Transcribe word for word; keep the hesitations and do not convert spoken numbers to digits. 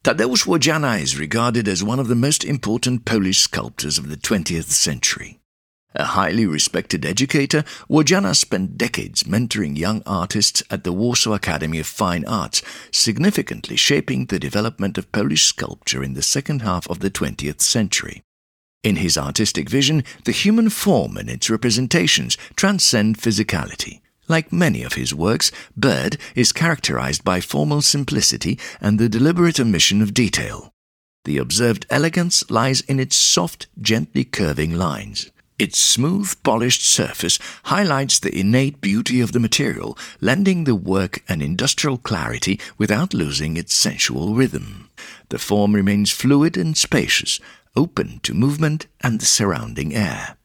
Tadeusz Łojana is regarded as one of the most important Polish sculptors of the twentieth century. A highly respected educator, Łojana spent decades mentoring young artists at the Warsaw Academy of Fine Arts, significantly shaping the development of Polish sculpture in the second half of the twentieth century. In his artistic vision, the human form and its representations transcend physicality. Like many of his works, Bird is characterized by formal simplicity and the deliberate omission of detail. The observed elegance lies in its soft, gently curving lines. Its smooth, polished surface highlights the innate beauty of the material, lending the work an industrial clarity without losing its sensual rhythm. The form remains fluid and spacious, open to movement and the surrounding air.